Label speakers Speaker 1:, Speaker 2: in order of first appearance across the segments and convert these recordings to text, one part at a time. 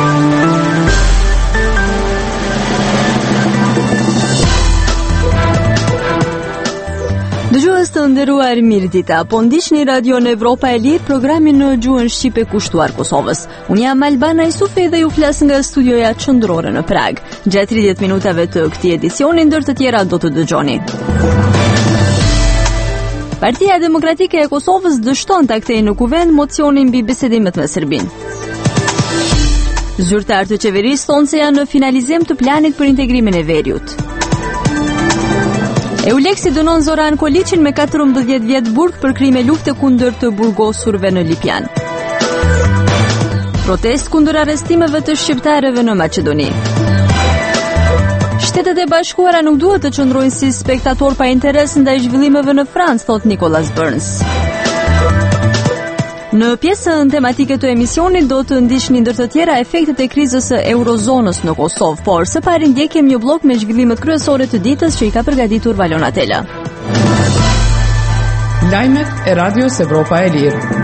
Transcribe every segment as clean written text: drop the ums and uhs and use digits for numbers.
Speaker 1: Dëgjues të nderuar, mirë dita. Po ndiqni Radion Evropa e Lirë, programin në gjuhën shqipe kushtuar Kosovës. Unë jam Albana Isufi dhe ju flas nga studioja qendrore në Prag. Gjatë 30 minutave të këtij edicioni, ndër të tjera do të dëgjoni. Partia Demokratike e Kosovës dështon ta kthejë në kuvend mocionin mbi bisedimet me Serbinë. Zyrtarë të qeverisë thonë se janë në finalizim të planit për integrimin e Veriut. Euleksi dënon Zoran Koliçin me 14 vjet burg për krime lufte kundër të burgosurve në Lipjan. Protest kundër arrestimeve të shqiptarëve në Maqedoni. Shtetet e Bashkuara nuk duhet të qëndrojnë si spektator pa interes ndaj zhvillimeve në Francë, thot Nicholas Burns. Në pjesën tematike të emisionit do të ndiqni ndër të tjera efektet e krizës së eurozonës në Kosovë, por së pari ndjekim një blok me zhvillimet kryesore të ditës që i ka përgatitur Valon Atela.
Speaker 2: Lajmet e Radios Evropa e Lirë.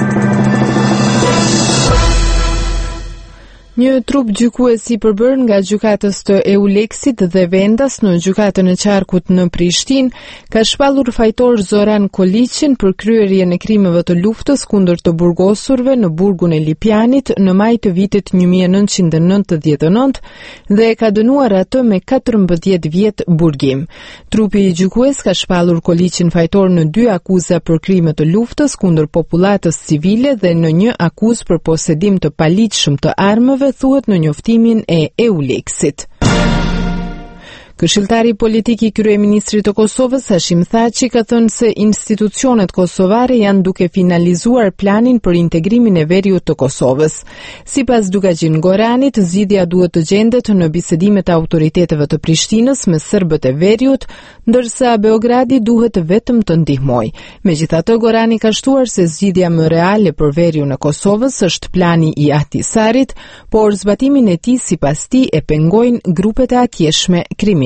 Speaker 2: Një trup gjykues i përbër nga gjykatës të Euleksit dhe Vendas në gjykatën e Qarkut në Prishtinë ka shpallur fajtor Zoran Koliçin për kryerjen e krimeve të luftës kundër të burgosurve në burgun e Lipjanit në maj të vitit 1999 dhe ka dënuar atë me 14 vjet burgim. Trupi i gjykues ka shpallur Koliçin fajtor në 2 akuza për krime të luftës kundër popullatës civile dhe në një akuzë për posedim të paligjshëm të armëve, thuhet në njoftimin e Euleksit. Këshilltari politik i kryeministrit të Kosovës, Hashim Thaçi, ka thënë se institucionet kosovare janë duke finalizuar planin për integrimin e Veriut të Kosovës. Sipas Dugaxhin Goranit, zgjidhja duhet të gjendet në bisedimet e autoriteteve të Prishtinës me serbët e Veriut, ndërsa Beogradi duhet vetëm të ndihmojë. Megjithatë, Gorani ka shtuar se zgjidhja më reale për Veriun e Kosovës është plani i Ahtisarit, por zbatimin e tij sipas tij e pengojnë grupet e atjeshme kriminale.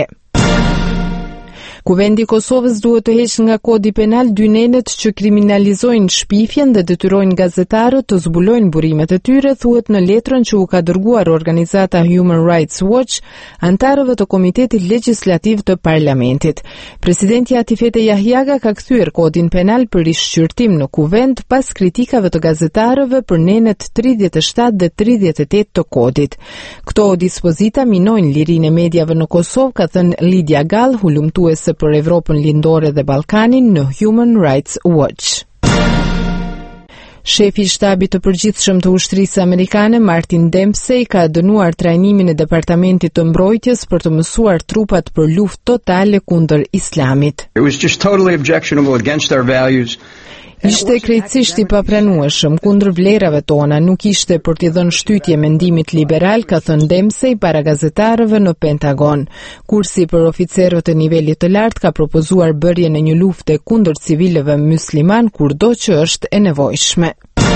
Speaker 2: Kuvendi i Kosovës duhet të heqë nga kodi penal dy nenet që kriminalizojnë shpifjen dhe detyrojnë gazetarët të zbulojnë burimet e tyre, thuhet në letrën që u ka dërguar organizata Human Rights Watch antarëve të Komitetit Legjislativ të Parlamentit. Presidenti Atifete Jahjaga ka kthyer kodin penal për rishqyrtim në kuvend pas kritikave të gazetarëve për nenet 37 dhe 38 të kodit. Këto dispozita minojnë lirinë e mediave në Kosovë, ka thënë Lidia Gall, hulumtuese për Evropën Lindore dhe Ballkanin në Human Rights Watch. Shefi i shtabit të përgjithshëm të ushtrisë amerikane, Martin Dempsey, ka dënuar trajnimin e Departamentit të Mbrojtjes për të mësuar trupat për luftë totale kundër Islamit.
Speaker 3: It was just totally objectionable against our values.
Speaker 2: Ishte krejtësisht i papranueshëm kundër vlerave tona, nuk ishte për t'i dhënë shtytje mendimit liberal, ka thënë Dempsey para gazetarëve në Pentagon. Kursi për oficerët e nivelit të lartë ka propozuar bërjen e një lufte kundër civilëve musliman kurdo që është e nevojshme.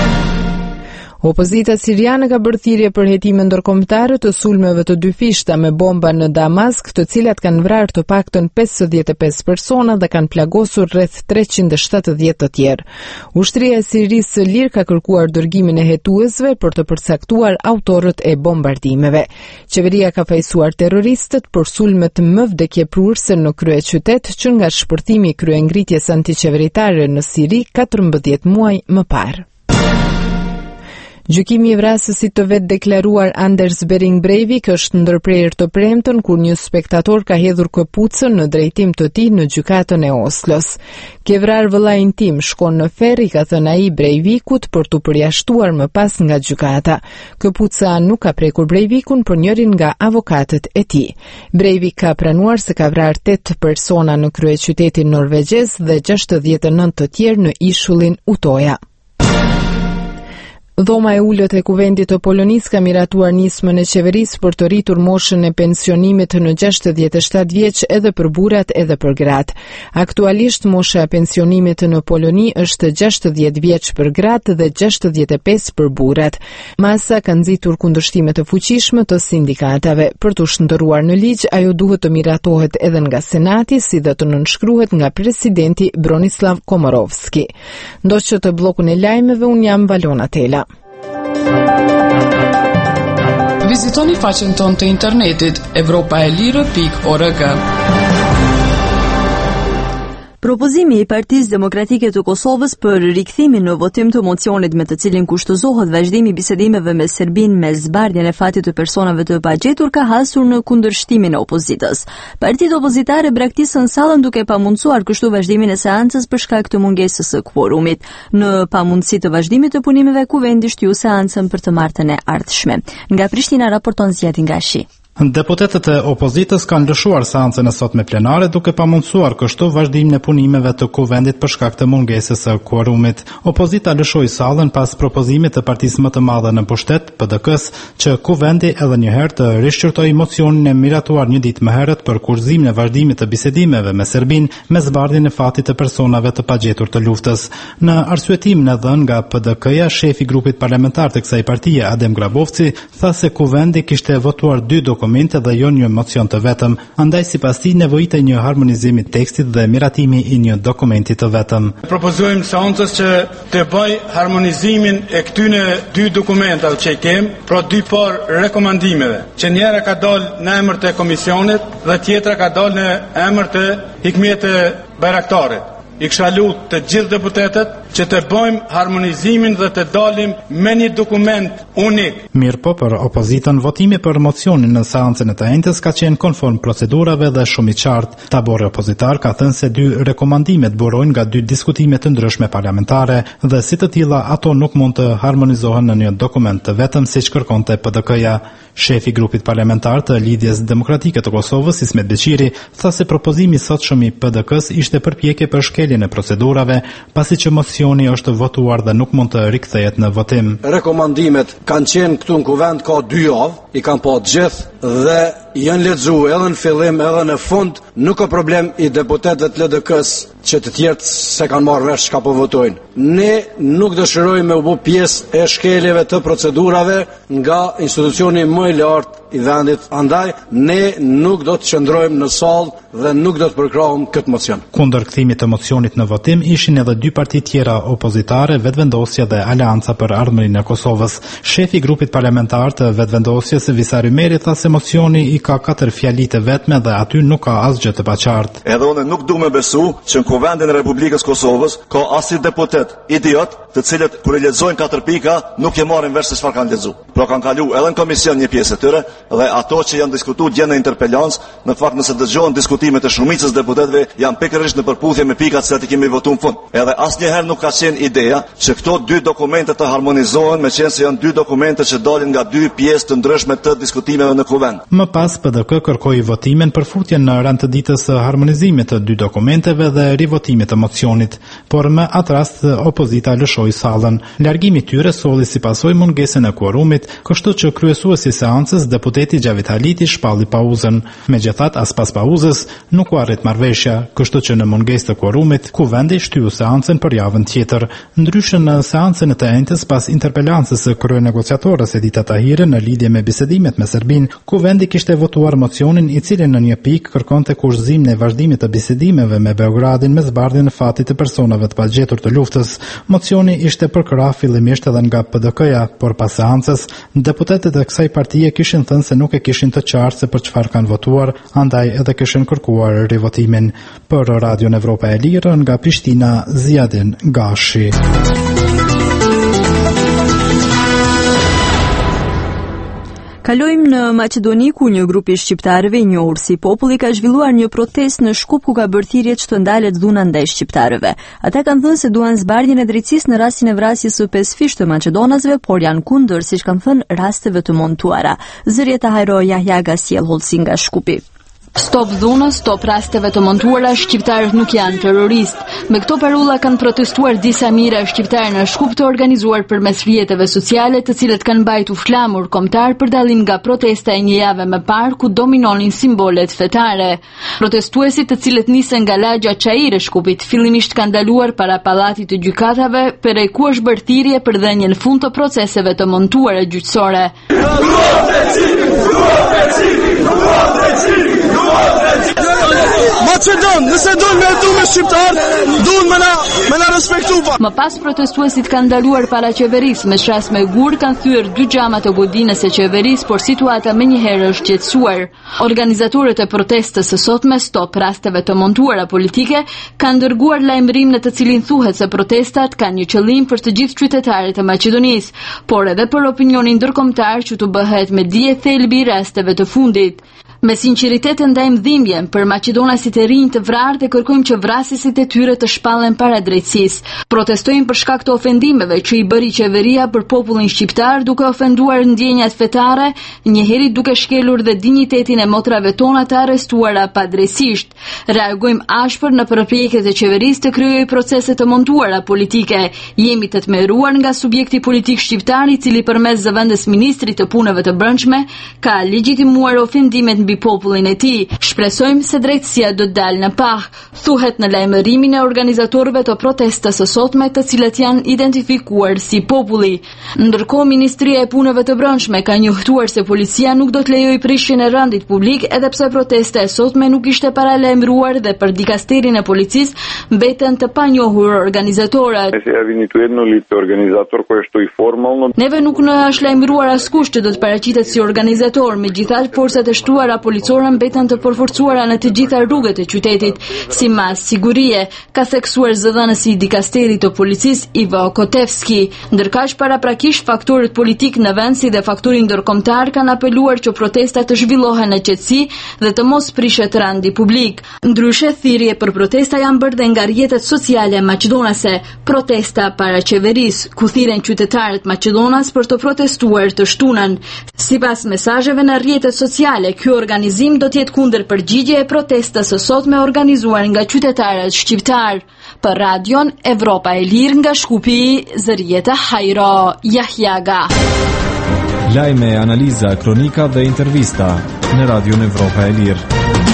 Speaker 2: Opozita siriane ka bërë thirrje për hetime ndërkombëtare të sulmeve të dy fishta me bomba në Damask, të cilat kanë vrarë të paktën 55 persona dhe kanë plagosur rreth 370 të tjerë. Ushtria e Sirisë së Lirë ka kërkuar dërgimin e hetuesve për të përcaktuar autorët e bombardimeve. Qeveria ka fajsuar terroristët për sulmet më vdekjeprurse në kryeqytet që nga shpërthimi i kryengritjes antiqeveritare në Siri 14 muaj më parë. Gjykimi i vrasësit të vetë deklaruar Anders Behring Breivik është ndërprerë të premten kur një spektator ka hedhur këpucën në drejtim të tij në gjykatën e Oslos. Ke vrarë vëllain tim, shkon në ferr, i ka thënë ai Breivikut për t'u përjashtuar më pas nga gjykata. Këpuca nuk ka prekur Breivikun për njërin nga avokatët e tij. Breivik ka pranuar se ka vrarë 8 persona në kryeqytetin norvegjez dhe 69 të tjerë në ishullin Utoja. Dhoma e ullët e kuvendit të Polonisë ka miratuar nismën e qeverisë për të rritur moshën e pensionimit në 67 vjeç edhe për burrat edhe për gratë. Aktualisht mosha e pensionimit në Poloni është 60 vjeç për gratë dhe 65 për burrat. Masa ka nxitur kundërshtime të fuqishme të sindikatave. Për të shndërruar në ligj, ajo duhet të miratohet edhe nga Senati, si dhe të nënshkruhet nga presidenti Bronislav Komorovski. Ndoqët të bllokun e lajmeve, un jam Valon Atela.
Speaker 4: Vizitoni faqen tonë të internetit europaelire.org.
Speaker 1: Propozimi i Partisë Demokratike të Kosovës për rikthimin në votim të mocionit me të cilin kushtëzohet vazhdimi i bisedimeve me Serbinë me zbardhjen e fatit të personave të pagjetur ka hasur në kundërshtimin e opozitës. Partitë opozitare braktisën sallën duke pamundsuar kështu vazhdimin e seancës për shkak të mungesës së kvorumit. Në pamundësi të vazhdimit të punimeve, kuvendi shtyu seancën për të martën e ardhshme. Nga Prishtina raporton Zjati Ngashi.
Speaker 5: Deputetët e opozitës kanë lëshuar seancën e sotme plenare duke pamundsuar kështu vazhdimin e punimeve të kuvendit për shkak të mungesës së kuorumit. Opozita lëshoi sallën pas propozimit të partisë më të madhe në pushtet, PDK-s, që kuvendi edhe një herë të rishqyrtojë mocionin e miratuar një ditë më herët për kurrëzimin e vazhdimit të bisedimeve me Serbinë me zbardhjen e fatit të personave të pagjetur të luftës. Në arsyetimin e dhënë nga PDK-ja, shefi i grupit parlamentar të kësaj partie, Adem Grabovci, tha se kuvendi kishte votuar 2 dokumente dhe jo një mocion të vetëm, andaj sipas tij nevojitej një harmonizim i tekstit dhe miratimi i një dokumenti të vetëm.
Speaker 6: Propozojmë seancës që të bëj harmonizimin e këtyne 2 dokumentave që kem, pra 2 par rekomandimeve, që njëra ka dalë në emër të komisionit dhe tjetra ka dalë në emër të Hikmet Bayraktarit. I kisha lutur të gjithë deputetët që të bëjmë harmonizimin dhe të dalim me një dokument unik.
Speaker 5: Mirë po, për opozitën, votimi për mocionin në seancën e të njëjtës ka qenë konform procedurave dhe shumë i qartë. Tabori opozitar ka thënë se 2 rekomandimet burojnë nga 2 diskutime të ndryshme parlamentare dhe si të tilla ato nuk mund të harmonizohen në një dokument të vetëm siç kërkonte PDK-ja. Shefi i grupit parlamentar të Lidhjes Demokratike të Kosovës, Ismet Beqiri, tha se propozimi i sotshëm i PDK-s ishte përpjekje për shkeljen e procedurave, pasi që mocioni është votuar dhe nuk mund të rikthehet në votim.
Speaker 7: Rekomandimet kanë qenë këtu në kuvend ka 2 javë, i kanë pa gjithë dhe janë lexuar edhe në fillim edhe në fund. Nuk ka problem i deputetëve të LDK-s që të tjerë se kanë marrë vesh çka po votojnë. Ne nuk dëshirojmë me u bë pjesë e shkeljeve të procedurave nga institucioni më i lartë i vendit, andaj ne nuk do të qëndrojmë në sallë dhe nuk do të përkrahim këtë mocion.
Speaker 5: Kundër kthimit të mocionit në votim ishin edhe 2 parti tjera opozitare, Vetvendosja dhe Aleanca për Ardhmërinë e Kosovës. Shefi i grupit parlamentar të Vetvendosjes, Visar Ymeri, tha se mocioni i ka 4 fjali të vetme dhe aty nuk ka asgjë të paqartë.
Speaker 8: Edhe unë nuk dua me besu që në Kuvendin e Republikës Kosovës ka asnjë deputet idiot, të cilët kur e lexojnë 4 pika nuk e marrin vesh se çfarë kanë lexuar. Pra kanë kalu edhe në komision një pjesë e tyre dhe ato që janë diskutuar gjë në interpelancë, në fakt nëse dëgjohen diskutimet e shumicës deputetëve janë pikërisht në përputhje me pikat që kemi votuar në fund. Edhe asnjëherë nuk ka qenë ideja që këto 2 dokumente të harmonizohen, meqense se janë 2 dokumente që dalin nga 2 pjesë të ndryshme të diskutimeve në kuvend.
Speaker 5: Më pas PDK kërkoi votimin për futjen në rand të ditës së harmonizimit të 2 dokumenteve dhe rivotimit të mocionit, por në atë rast opozita lëshoi sallën. Largimi i tyre solli si pasojë mungesën e kuorumit, kështu që kryesuesi i seancës, deputeti Gjavit Haliti, shpalli pauzën. Megjithatë, as pas pauzës nuk u arrit marrëveshja, kështu që në mungesë të kuorumit, kuvendi shtyu seancën për javën tjetër. Ndryshe në seancën e të njëjtës pas interpelancës së kryenegociatorës Edita Tahiri në lidhje me bisedimet me Serbinë, kuvendi kishte votuar mocionin i cili në një pikë kërkonte kurrëzimin e vazhdimit të bisedimeve me Beogradin me zbardhjen e fatit të personave të pagjetur të luftës. Mocioni ishte përkrah fillimisht edhe nga PDK-ja, por pas seancës, deputetët e kësaj partie kishin thënë se nuk e kishin të qartë se për çfarë kanë votuar, andaj edhe kishin kërkuar rivotimin. Për Radion Evropa e Lirë nga Prishtina, Zjadin Gashi.
Speaker 1: Kalojmë në Maqedoni, ku një grup i shqiptarëve i njohur si Populli ka zhvilluar një protestë në Shkup ku ka bërë thirrje që të ndalet dhuna ndaj shqiptarëve. Ata kanë thënë se duan zbardhjen e drejtësisë në rastin e vrasjes së 5 fish të maqedonasve, por janë kundër, siç kanë thënë, rasteve të montuara. Zëria Tahiro Yahyaga sjell hollësi nga Shkupi.
Speaker 9: Stop dhunës, stop rasteve të montuara, shqiptarët nuk janë terroristë. Me këto parolla kanë protestuar disa mijëra shqiptarë në Shkup të organizuar përmes rrjeteve sociale, të cilët kanë mbajtur flamur kombëtar për dallim nga protesta e një jave më parë ku dominonin simbolet fetare. Protestuesit, të cilët nisën nga lagja Çairi e Shkupit, fillimisht kanë ndaluar para pallatit të gjykatave, për ku është bërë thirrje për dhënien fund të proceseve të montuara gjyqësore.
Speaker 10: Macedon, nëse do me edu me shqiptar, duhen me na respektu pa.
Speaker 9: Më pas protestuesit kanë ndaluar para qeverisë, me shras me gur kanë thyer 2 xhama të godinës së qeverisë, por situata menjëherë është qetësuar. Organizatorët e protestës së sotme Stop rasteve të montuara politike kanë dërguar lajmërim në të cilin thuhet se protestat kanë një qëllim për të gjithë qytetarët e Maqedonisë, por edhe për opinionin ndërkombëtar që të bëhet me dije thelbi rasteve të fundit. Me sinqeritet ndajmë dhimbjen për maqedonasit e rinj të vrarë dhe kërkojmë që vrasësit e tyre të shpallen para drejtësisë. Protestojmë për shkak të ofendimeve që i bëri qeveria për popullin shqiptar, duke ofenduar ndjenjat fetare, njëherë duke shkelur dhe dinjitetin e motrave tona të arrestuara padrejtisht. Reagojmë ashpër në përpjekjet e qeverisë të krijojë procese të montuara politike. Jemi të tmerruar nga subjekti politik shqiptar i cili përmes zëvendës ministrit të punëve të brendshme ka legjitimuar ofendimet mbi popullin e tij. Shpresojmë se drejtësia do të dalë në pah, thuhet në lajmërimin e organizatorëve të protestës së sotme, të cilët janë identifikuar si populli. Ndërkohë, Ministria e Punëve të Brendshme ka njoftuar se policia nuk do të lejojë prishjen e randit publik, edhe pse protesta e sotme nuk ishte paralajmëruar dhe për dikasterin e policisë mbeten të panjohur organizatorët. Neve nuk na është lajmëruar askush që do të paraqitet si organizator, megjithatë forcat e shtuara policore mbeten të përforcuara në të gjitha rrugët e qytetit, si mas sigurie, ka theksuar zëdhënësi i dikasterit të policisë Ivo Kotevski. Ndërkaq paraprakisht faktorët politik në vend si dhe faktori ndërkombëtar kanë apeluar që protestat të zhvillohen në qetësi dhe të mos prishet randi publik. Ndryshe, thirrje për protesta janë bërë dhe nga rrjetet sociale maqedonase, protesta para qeverisë, ku thirren qytetarët maqedonas për të protestuar të shtunën. Sipas mesazheve në rrjetet sociale, ky organizim do të jetë kundër përgjigje e protestës së sotme organizuar nga qytetarët shqiptar. Për radion Evropa e Lirë nga Shkupi, Zërieta Hajro Jahjaga.
Speaker 11: Lajme, analiza, kronika dhe intervista në radion Evropa e Lirë.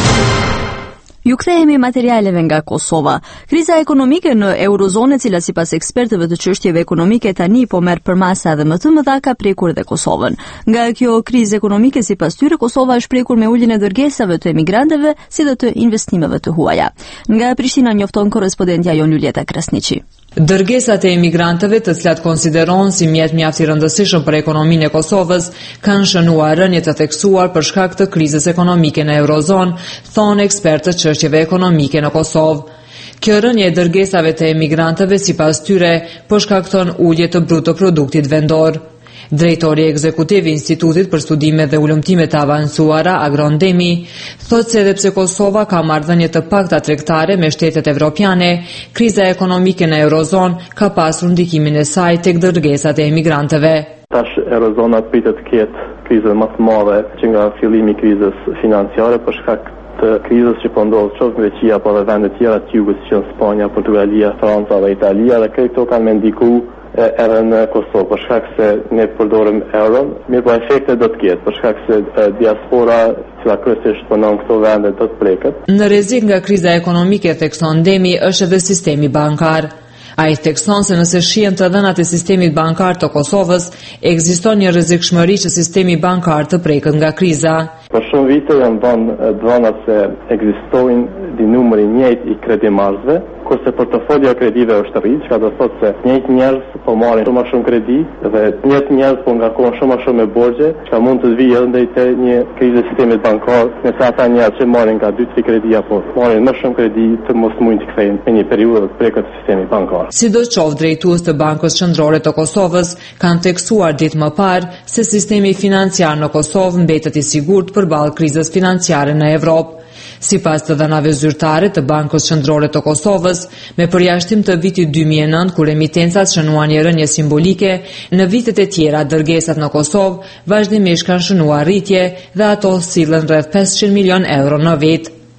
Speaker 1: Ju kthehemi materialeve nga Kosova. Kriza ekonomike në eurozonë, e cila sipas ekspertëve të çështjeve ekonomike tani po merr përmasa edhe më të mëdha, ka prekur dhe Kosovën. Nga kjo krizë ekonomike, sipas tyre, Kosova është prekur me uljen e dërgesave të emigrantëve, si dhe të investimeve të huaja. Nga Prishtina njofton korrespondentja jon Julieta Krasniqi.
Speaker 2: Dërgesat e emigrantëve, të cilat konsiderohen si mjet mjaft i rëndësishëm për ekonominë e Kosovës, kanë shënuar rënje të theksuar për shkak të krizës ekonomike në eurozonë, thonë ekspertët çështjeve ekonomike në Kosovë. Kjo rënje e dërgesave të emigrantëve sipas tyre po shkakton ulje të bruto produktit vendor. Drejtori ekzekutiv i Institutit për Studime dhe Ulëmtime të Avancuara, Agrondemi, thotë se edhe pse Kosova ka marrëdhënie të pakta tregtare me shtetet evropiane, kriza ekonomike në eurozonë ka pasur ndikimin e saj tek dërgesat e emigrantëve.
Speaker 12: Tash eurozona pritet të ketë krizën më të madhe që nga fillimi i krizës financiare për shkak të krizës që po ndodh qoftë në Greqi apo edhe vende të tjera të jugut si janë Spanja, Portugalia, Franca dhe Italia, dhe këto kanë me ndiku edhe në Kosovë, për shkak se ne përdorim euron, mirë po efekte do të ketë, për shkak se diaspora cila kryesisht punon këto vende do të preket.
Speaker 2: Në rrezik nga kriza ekonomike, thekson Demi, është edhe sistemi bankar. Ai thekson se nëse shihen të dhënat e sistemit bankar të Kosovës, ekziston një rrezikshmëri që sistemi bankar të preket nga kriza.
Speaker 12: Për shumë vite janë dhënat se ekzistojnë di numri i njëjtë i kredimarrësve, kurse portofolio kredive është rrit, që ka do thotë se njëjtë njerëz po marrin shumë më shumë kredi dhe njëjtë njerëz po ngarkohen shumë më shumë me borxhe, që mund të vijë edhe te një krizë e sistemit bankar, nëse ata njerëz që marrin nga 2-3 kredi apo marrin më shumë kredi të mos mund të kthejnë në një periudhë të prekët sistemi bankar.
Speaker 2: Sidoqoftë, drejtues të Bankës Qendrore të Kosovës kanë theksuar ditë më parë se sistemi financiar në Kosovë mbetet i sigurt përballë krizës financiare në Evropë. Sipas të dhënave zyrtare të Bankës Qendrore të Kosovës, me përjashtim të vitit 2009, kur emitencat shënuan një rënje simbolike, në vitet e tjera dërgesat në Kosovë vazhdimisht kanë shënuar rritje dhe ato sillen rreth 500 milion euro në vit.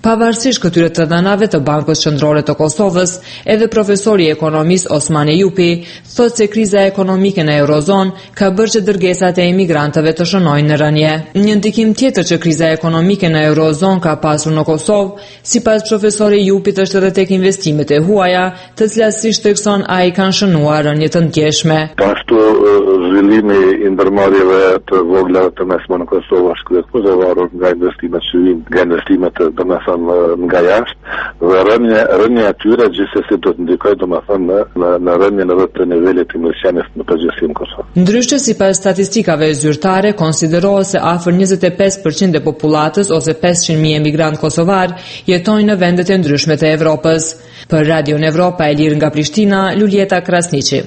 Speaker 2: Pavarësisht këtyre të dhënave të Bankës Qendrore të Kosovës, edhe profesori i ekonomisë Osman Ejupi thotë se kriza ekonomike në Eurozonë ka bërë që dërgesat e emigrantëve të shënojnë në rënje. Një ndikim tjetër që kriza ekonomike në Eurozonë ka pasur në Kosovë, sipas profesorit Ejupit, është edhe tek investimet e huaja, të cilat siç thekson ai kanë shënuar rënje të ndjeshme.
Speaker 13: Ashtu zhvillimi i ndërmarrjeve të vogla të mesme në Kosovë është kryetar nga investimet që vijnë, nga investimet nga jashtë, dhe rënja atyre gjithsesi do të ndikojë domethënë në rënjen edhe të nivelit të investimentit në përgjithësi në Kosovë.
Speaker 2: Ndryshe, sipas statistikave zyrtare, konsiderohet se afër 25% e popullatës ose 500.000 emigrantë kosovar jetojnë në vendet e ndryshme të Evropës. Për Radio Evropa e Lirë nga Prishtina, Luljeta Krasniqi.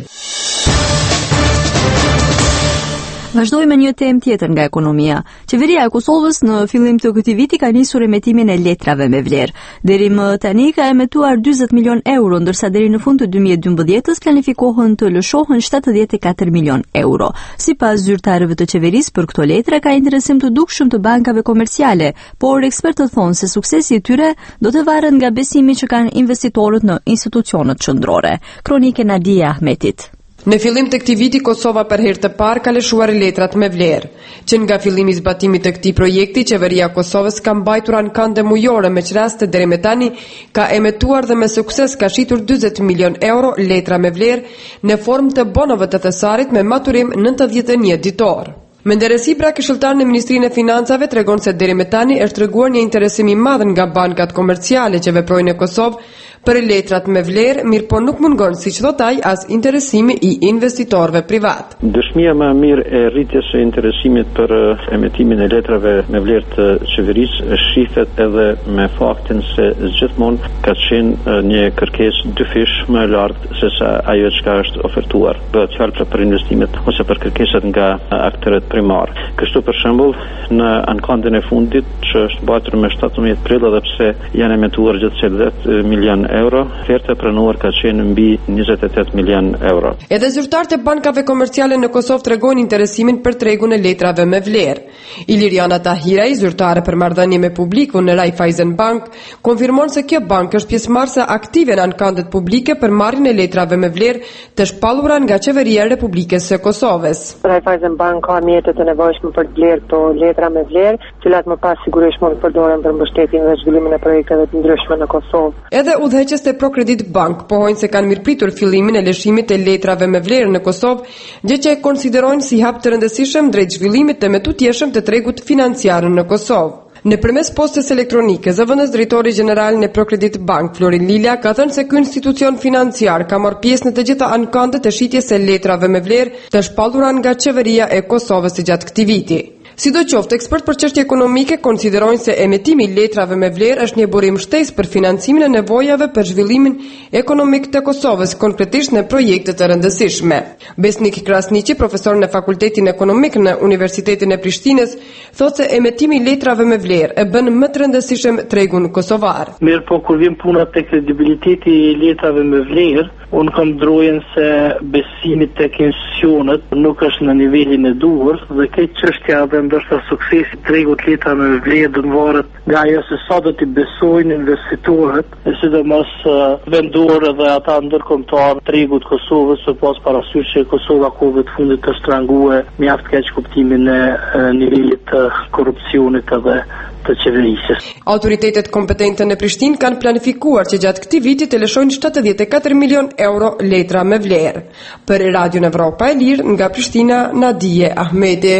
Speaker 1: Vazhdojmë me një temë tjetër nga ekonomia. Qeveria e Kosovës në fillim të këtij viti ka nisur emetimin e letrave me vlerë. Deri më tani ka emetuar 40 milion euro, ndërsa deri në fund të 2012-s planifikohen të lëshohen 74 milion euro. Sipas zyrtarëve të qeverisë, për këto letra ka interesim të dukshëm të bankave komerciale, por ekspertët thonë se suksesi i tyre do të varet nga besimi që kanë investitorët në institucionet qendrore. Kronike Nadia Ahmetit.
Speaker 14: Në fillim të këtij viti, Kosova për herë të parë ka lëshuar letrat me vlerë, që nga fillimi i zbatimit të këtij projekti, qeveria e Kosovës ka mbajtur ankande mujore, me çraste deri më tani ka emetuar dhe me sukses ka shitur 40 milion euro letra me vlerë në formë të bonove të thesarit me maturim 91 ditor. Menderesi pra, këshilltar në Ministrinë e Financave, tregon se deri më tani është treguar një interesim i madh nga bankat komerciale që veprojnë në Kosovë për letrat me vlerë, mirë po nuk mungon, siç thot ai, as interesimi i investitorëve privat.
Speaker 12: Dëshmia më e mirë e rritjes së interesimit për emetimin e letrave me vlerë të qeverisë shihet edhe me faktin se gjithmonë ka qenë një kërkesë dyfish më e lartë se sa ajo që është ofertuar. Bëhet fjalë për investimet ose për kërkesat nga aktorët primar. Kështu për shembull, në ankandin e fundit që është mbajtur me 17 prill, edhe pse janë emetuar gjithsesi 10 milion euro, oferta e pranuar ka qenë mbi 28 milion euro.
Speaker 14: Edhe zyrtarët e bankave komerciale në Kosovë tregojnë interesimin për tregun e letrave me vlerë. Iliriana Tahiraj, zyrtare për marrëdhënie me publikun në Raiffeisen Bank, konfirmon se kjo bank është pjesëmarrëse aktive në ankandet publike për marrjen e letrave me vlerë të shpallura nga qeveria e Republikës së Kosovës.
Speaker 15: Raiffeisen Bank ka mjetet e nevojshme për të blerë këto letra me vlerë, të cilat më pas sigurisht mund të përdoren për mbështetjen dhe zhvillimin e projekteve të ndryshme në Kosovë.
Speaker 14: Edhe udhëheqës të Procredit Bank pohojnë se kanë mirëpritur fillimin e lëshimit e letrave me vlerë në Kosovë, gjë që e konsiderojnë si hap të rëndësishëm drejt zhvillimit të metutjeshëm të tregut financiar në Kosovë. Nëpërmes postës elektronike, zëvendës drejtori gjeneral në Procredit Bank, Florin Lilja, ka thënë se ky institucion financiar ka marrë pjesë në të gjitha ankandet e shitjes së letrave me vlerë të shpallura nga qeveria e Kosovës gjatë këtij viti. Sidoqoftë, ekspert për çështje ekonomike konsiderojnë se emetimi i letrave me vlerë është një burim shtesë për financimin e nevojave për zhvillimin ekonomik të Kosovës, konkretisht në projekte të rëndësishme. Besnik Krasniqi, profesor në Fakultetin Ekonomik në Universitetin e Prishtinës, thotë se emetimi i letrave me vlerë e bën më të rëndësishëm tregun kosovar.
Speaker 16: Mirë, po kur vjen puna te kredibiliteti i letrave me vlerë, unë kam drojën se besimi tek institucionet nuk është në nivelin e duhur dhe këtë çështja dhe ndoshta suksesi tregut letra me vlerë do të varet nga ajo se sa do t'i besojnë investitorët, e sidomos vendorë dhe ata ndërkombëtar tregut Kosovës, pas parasysh që Kosova kohëve të fundit të strangue mjaft keq kuptimin e nivelit të korrupsionit edhe të qeverisë.
Speaker 14: Autoritetet kompetente në Prishtinë kanë planifikuar që gjatë këtij viti të lëshojnë 74 milion euro letra me vlerë. Për Radio Evropa e Lirë nga Prishtina, Nadije Ahmeti.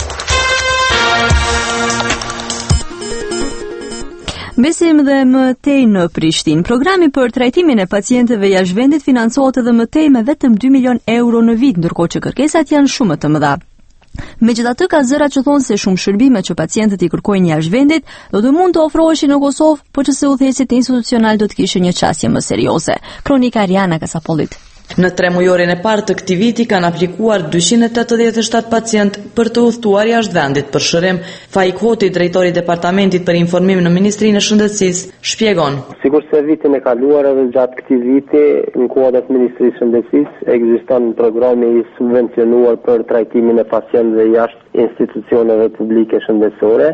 Speaker 1: Besim dhe më tej në Prishtinë. Programi për trajtimin e pacientëve jashtë vendit financohet edhe më tej me vetëm 2 milion euro në vit, ndërkohë që kërkesat janë shumë të mëdha. Megjithatë, ka zëra që thonë se shumë shërbime që pacientët i kërkojnë jashtë vendit do të mund të ofroheshin në Kosovë, por që se udhëheqësit institucional do të kishin një çështje më serioze. Kronika Ariana Kasapolit.
Speaker 17: Në 3 mujorin e parë të këtij viti kanë aplikuar 287 pacient për të udhëtuar jashtë vendit për shërim. Faik Hoti, drejtori i departamentit për informim në Ministrinë e Shëndetësisë, shpjegon.
Speaker 18: Sigurisht vitin e kaluar edhe gjatë këtij viti në kuadër të Ministrisë së Shëndetësisë ekziston programi i subvencionuar për trajtimin e pacientëve jashtë institucioneve publike shëndetësore.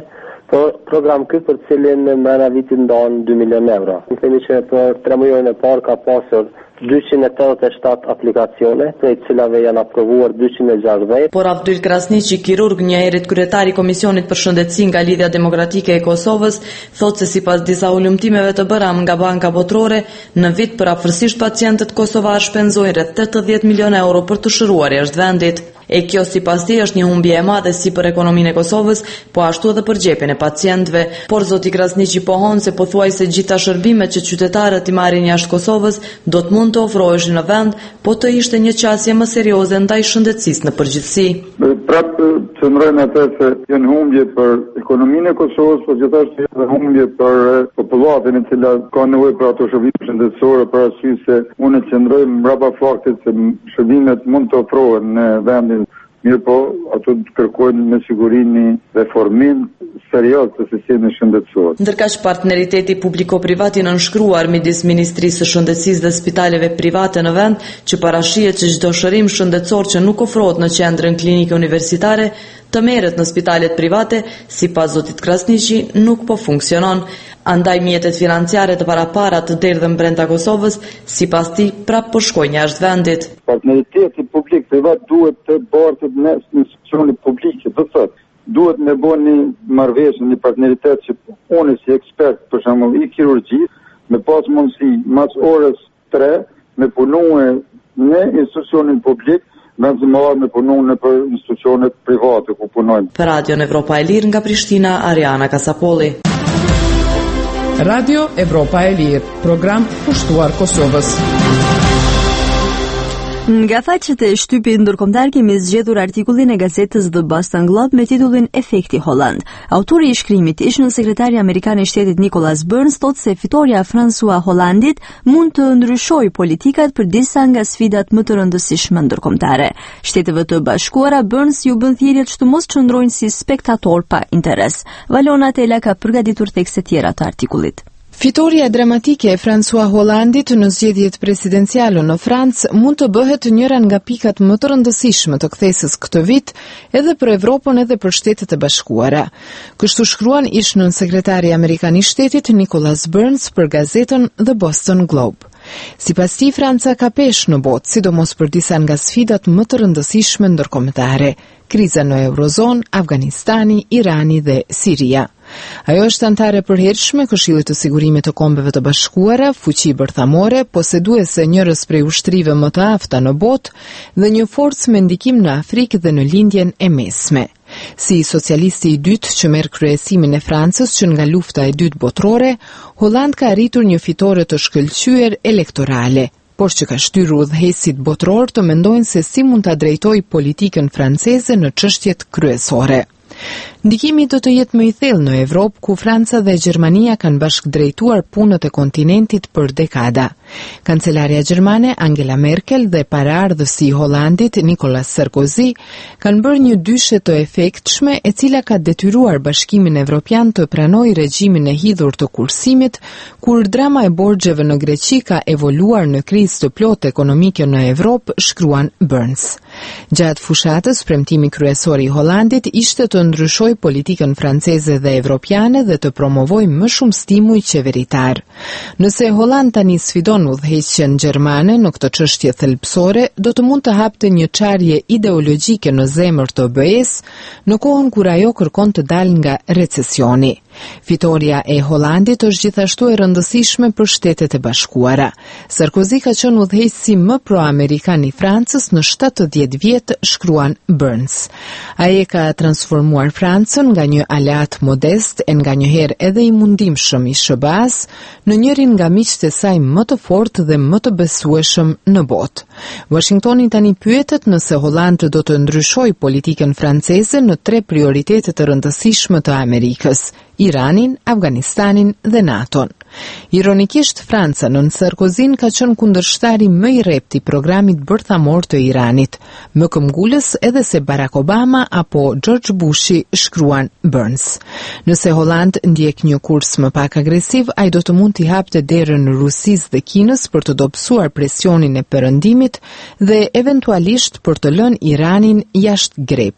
Speaker 18: Program ky për cilin mbrana vitit ndonë 2 milion euro. Në themi që për 3 muajin e parë ka pasur 287 aplikacione, prej cilave janë aprovuar 260.
Speaker 17: Por Abdyl Krasniqi, kirurg, një herët kryetari i Komisionit për Shëndetësi nga Lidhja Demokratike e Kosovës, thotë se sipas disa ulëmtimeve të bëra nga Banka Botërore, në vit përafërsisht pacientët kosovar shpenzojnë rreth 80 milion euro për të shëruar jashtë vendit. E kjo sipas tij është një humbje e madhe si për ekonominë e Kosovës, po ashtu edhe për xhepin e pacientëve. Por zoti Krasniqi pohon se pothuajse gjitha shërbimet që qytetarët i marrin jashtë Kosovës do të mund të ofroheshin në vend, po të ishte një qasje më serioze ndaj shëndetësisë në përgjithësi.
Speaker 13: Prapë qëndrojnë atë se janë humbje për ekonominë e Kosovës, po gjithashtu janë humbje për popullatën e cila ka nevojë për ato shërbime shëndetësore, për arsye se unë qëndroj mbrapa faktit se shërbimet mund të ofrohen në vendin. Mirë po, ato kërkojnë me siguri një reformim serios të sistemit shëndetësor.
Speaker 17: Ndërkaq partneriteti publiko-privat i nënshkruar midis Ministrisë së Shëndetësisë dhe spitaleve private në vend, që parashihet që çdo shërim shëndetësor që nuk ofrohet në qendrën klinike universitare të merret në spitalet private, sipas zotit Krasniqi, nuk po funksionon. Andaj mjetet financiare të parapara të derdhën brenda Kosovës, sipas tij, prap po shkojnë jashtë vendit.
Speaker 13: Partneriteti publik-privat duhet të bartet në institucionet publike, do thotë, duhet me bënë një marrëveshje, një partneritet që unë si ekspert, për shembull i kirurgjisë, me pas mundësi mas orës 3 me punue në institucionin publik, vendosë me punu në për institucionet private ku punojnë.
Speaker 17: Për Radio Evropa e Lirë nga Prishtina, Ariana Kasapolli.
Speaker 4: Radio Evropa e Lirë, program pushtuar Kosovës.
Speaker 1: Nga faqet e shtypit ndërkombëtar kemi zgjedhur artikullin e gazetës The Boston Globe me titullin Efekti Holland. Autori i shkrimit, ish sekretari amerikan i shtetit Nicholas Burns, thotë se fitoria e François Hollandit mund të ndryshojë politikat për disa nga sfidat më të rëndësishme ndërkombëtare. Shteteve të Bashkuara, Burns ju bën thirrje që të mos qëndrojnë si spektator pa interes. Valona Tela ka përgatitur tekste tjera të artikullit.
Speaker 2: Fitoria dramatike e François Hollandit në zgjedhjet presidenciale në Francë mund të bëhet njëra nga pikat më të rëndësishme të kthesës këtë vit, edhe për Evropën edhe për Shtetet e Bashkuara. Kështu shkruan ish sekretari amerikan i shtetit Nicholas Burns për gazetën The Boston Globe. Sipas tij, Franca ka peshë në botë, sidomos për disa nga sfidat më të rëndësishme ndërkombëtare: kriza në Eurozon, Afganistani, Irani dhe Siria. Ajo është antare përhershme Këshillit të Sigurimit të Kombeve të Bashkuara, fuqi bërthamore, poseduese njërës prej ushtrive më të afta në botë dhe një forcë me ndikim në Afrikë dhe në lindjen e mesme. Si socialisti i dytë që merr kryesimin e Francës që nga lufta e dytë botërore, Holland ka arritur një fitore të shkëlqyer elektorale, por që ka shtyrë udhëheqësit botëror të mendojnë se si mund ta drejtojë politikën franceze në çështjet kryesore. Ndikimi do të jetë më i thellë në Evropë, ku Franca dhe Gjermania kanë bashkëdrejtuar punët e kontinentit për dekada. Kancelaria gjermane Angela Merkel dhe paraardhësi i Hollandit Nicolas Sarkozy kanë bërë një dyshe të efektshme e cila ka detyruar Bashkimin Evropian të pranojë regjimin e hidhur të kursimit, kur drama e borxheve në Greqi ka evoluar në krizë të plotë ekonomike në Evropë, shkruan Burns. Gjatë fushatës, premtimi kryesor i Hollandit ishte të ndryshoj politikën franceze dhe evropiane dhe të promovoj më shumë stimuj qeveritar. Nëse Holland tani sfidon udhëheqjen gjermane në këtë çështje thelbësore, do të mund të hapte një çarje ideologjike në zemër të BE-s, në kohën kur ajo kërkon të dalë nga recesioni. Fitoria e Hollandit është gjithashtu e rëndësishme për Shtetet e Bashkuara. Sarkozy ka qenë udhëheqësi më pro-amerikan i Francës në 70 vjet, shkruan Burns. Ai ka transformuar Francën nga një aleat modest e nganjëherë edhe i mundimshëm i SBA-s në njërin nga miqtë e saj më të fortë dhe më të besueshëm në botë. Washingtoni tani pyetet nëse Holland do të ndryshojë politikën franceze në 3 prioritete të rëndësishme të Amerikës: Iranin, Afganistanin dhe NATO-n. Ironikisht, Franca nën Sarkozyn ka qenë kundërshtari më i rrept i programit bërthamor të Iranit, më këmbgulës edhe se Barack Obama apo George Bushi, shkruan Burns. Nëse Holland ndjek një kurs më pak agresiv, ai do të mund t'i hapte derën Rusisë dhe Kinës për të dobësuar presionin e perëndimit dhe eventualisht për të lënë Iranin jashtë grepit.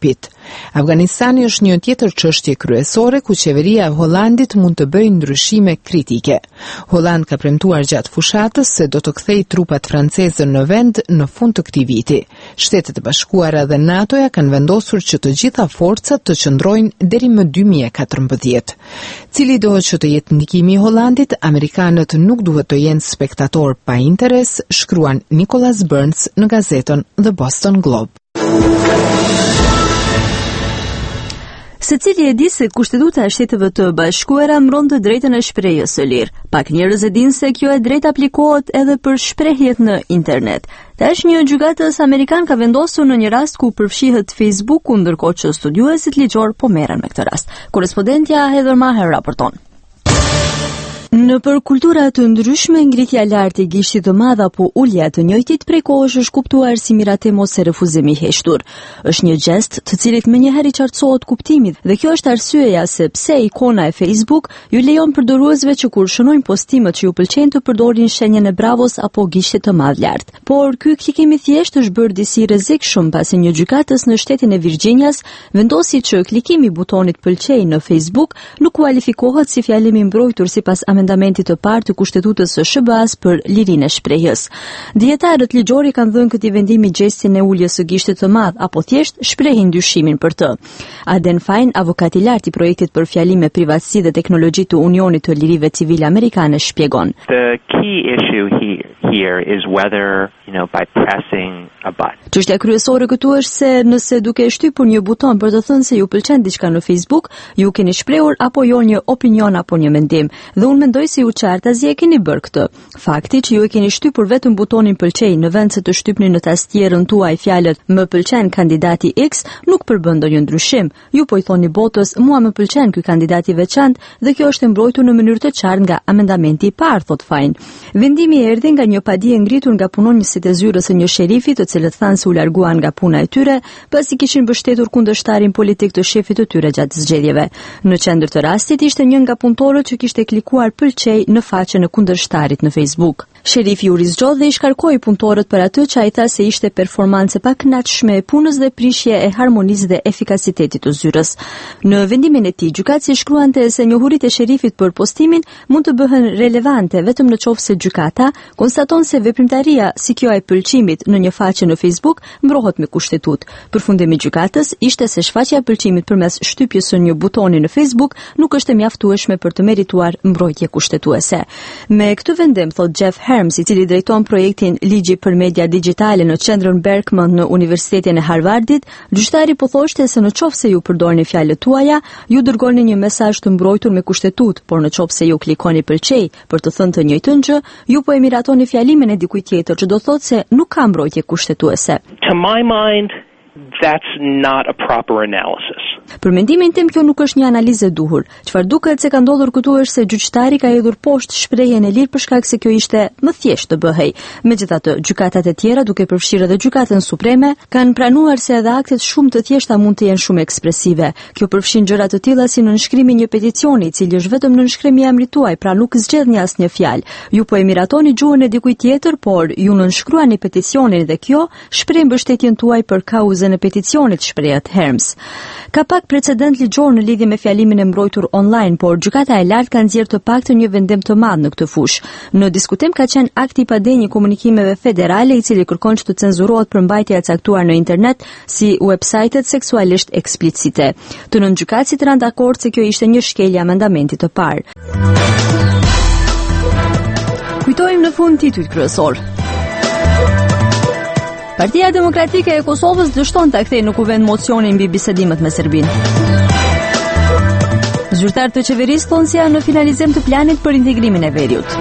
Speaker 2: Afganistani është një tjetër çështje kryesore ku qeveria e Hollandit mund të bëjë ndryshime kritike. Holland ka premtuar gjatë fushatës se do të kthejë trupat franceze në vend në fund të këtij viti. Shtetet e Bashkuara dhe NATO-ja kanë vendosur që të gjitha forcat të qëndrojnë deri më 2014. Cili dohet që të jetë ndikimi i Hollandit, amerikanët nuk duhet të jenë spektator pa interes, shkruan Nicholas Burns në gazetën The Boston Globe.
Speaker 1: Secili e di se Kushtetuta e Shteteve të Bashkuara mbron të drejtën e shprehjes së lirë. Pak njerëz e dinë se kjo e drejtë aplikohet edhe për shprehjet në internet. Tash një gjykatës amerikan ka vendosur në një rast ku përfshihet Facebook-u, ndërkohë që studiuesit ligjor po merren me këtë rast. Korrespondentja Heather Maher raporton. Në për kultura të ndryshme, ngritja lartë e gishtit të madh apo ulja të njëjtit prej kohësh është kuptuar si miratëm ose refuzim i heshtur. Është një gest të cilit menjëherë i qartësohet kuptimi dhe kjo është arsyeja se pse ikona e Facebook ju lejon përdoruesve që kur shënojnë postimet që ju pëlqejnë të përdorin shenjën e bravos apo gishtit të madh lart. Por ky klikim i thjeshtë është bërë disi rrezikshëm pasi një gjykatës në shtetin e Virginias vendosi që klikimi i butonit pëlqej në Facebook nuk kualifikohet si fjalim i mbrojtur sipas amendamentit të parë të Kushtetutës së SBA-s për lirinë e shprehjes. Dietarët ligjori kanë dhënë këtij vendimi gjestin e uljes së gishtit të madh apo thjesht shprehin ndyshimin për të. Aden Fine, avokat i lartë i projektit për fjalime, privatësi dhe teknologji të Unionit të Lirive Civile Amerikane shpjegon.
Speaker 19: The key issue here is whether, by pressing a button.
Speaker 1: Çështja kryesore këtu është se nëse duke shtypur një buton për të thënë se ju pëlqen diçka në Facebook, ju keni shprehur apo jo një opinion apo një mendim. Dhe unë mendoj se ju qartazi e keni bërë këtë. Fakti që ju e keni shtypur vetëm butonin pëlqej në vend se të shtypni në tastierën tuaj fjalët "më pëlqen kandidati X", nuk përbën ndonjë ndryshim. Ju po i thoni botës "mua më pëlqen ky kandidat i veçantë" dhe kjo është mbrojtur në mënyrë të qartë nga amendamenti i parë, thot Fine. Vendimi erdhi nga një padije ngritur nga punonjësit e zyrës së një sherifi, të cilët thanë se u larguan nga puna e tyre pasi kishin mbështetur kundërshtarin politik të shefit të tyre gjatë zgjedhjeve. Në qendër të rastit ishte një nga punëtorët që kishte klikuar pëlqej në faqen e kundërshtarit në Facebook. Sherifi u rizgjodh dhe i shkarkoi punëtorët për atë që ai tha se ishte performancë pa kënaqshme e punës dhe prishje e harmonisë dhe efikasitetit të zyrës. Në vendimin e tij, gjykatësi shkruante se njohuritë e sherifit për postimin mund të bëhen relevante vetëm nëse gjykata konstaton se veprimtaria si kjo e pëlqimit në një faqe në Facebook mbrohet me kushtetutë. Përfundimi i gjykatës ishte se shfaqja e pëlqimit përmes shtypjes së një butoni në Facebook nuk është e mjaftueshme për të merituar mbrojtje kushtetuese. Me këtë vendim, thot Jeff Herms, i cili drejton projektin Ligji për Media Digjitale në qendrën Berkman në Universitetin e Harvardit, gjyqtari po thoshte se në qoftë se ju përdorni fjalët tuaja, ju dërgoni një mesazh të mbrojtur me kushtetutë, por në qoftë se ju klikoni pëlqej për të thënë të njëjtën gjë, ju po e miratoni fjalimin e dikujt tjetër, që do thotë se nuk ka mbrojtje kushtetuese.
Speaker 19: To my mind, that's not a proper analysis.
Speaker 1: Për mendimin tim kjo nuk është një analizë e duhur. Çfarë duket se ka ndodhur këtu është se gjyqtari ka hedhur poshtë shprehjen e lirë për shkak se kjo ishte më thjesht të bëhej. Megjithatë, gjykatat e tjera, duke përfshirë edhe gjykatën supreme, kanë pranuar se edhe aktet shumë të thjeshta mund të jenë shumë ekspresive. Kjo përfshin gjëra të tilla si nënshkrimi një peticioni, i cili është vetëm nënshkrim i emrit tuaj, pra nuk zgjedhni asnjë fjalë. Ju po e miratoni gjuhën e dikujt tjetër, por ju nënshkruani peticionin dhe kjo shpreh mbështetjen tuaj për kauzën e peticionit, shprehet Herms. Ka pak precedent ligjor në lidhje me fjalimin e mbrojtur online, por gjykata e lartë ka nxjerrë të paktën një vendim të madh në këtë fushë. Në diskutim ka qenë akti i padenjë i komunikimeve federale, i cili kërkon që të cenzurohet përmbajtja e caktuar në internet si websajtet seksualisht eksplicite. Të nëngjykatësit ranë dakord se kjo ishte një shkelje amendamentit të parë. Kujtojmë në fund titujt kryesor. Partia Demokratike e Kosovës dështon ta kthejë në kuvend mocionin mbi bisedimet me Serbinë. Zyrtarët të qeverisë thonë se janë në finalizim të planit për integrimin e Veriut.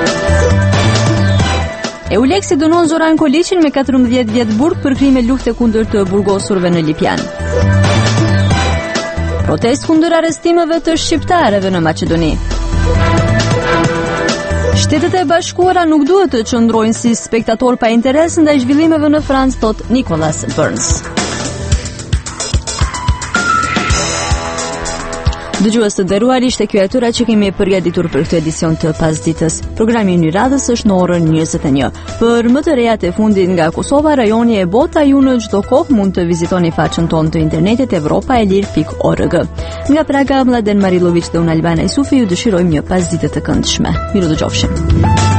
Speaker 1: Euleksi dënon Zoran Koliqin me 14 vjet burg për krime lufte kundër të burgosurve në Lipjan. Protest kundër arrestimeve të shqiptarëve në Maqedoni. Shtetet e Bashkuara nuk duhet të qëndrojnë si spektator pa interes ndaj zhvillimeve në Francë, thot Nicholas Burns. Dëgjues të nderuar, ishte ky atyra që kemi përgatitur për këtë edicion të pasditës. Programi i radhës është në orën 21. Për më të rejat e fundit nga Kosova, rajoni e Bota, ju në çdo kohë mund të vizitoni faqen tonë të internetit evropaelir.org. Nga Praga, Mladen Marilovic dhe unë Albana Isufi ju dëshirojmë një pasditë të këndshme. Miru dëgjofshim.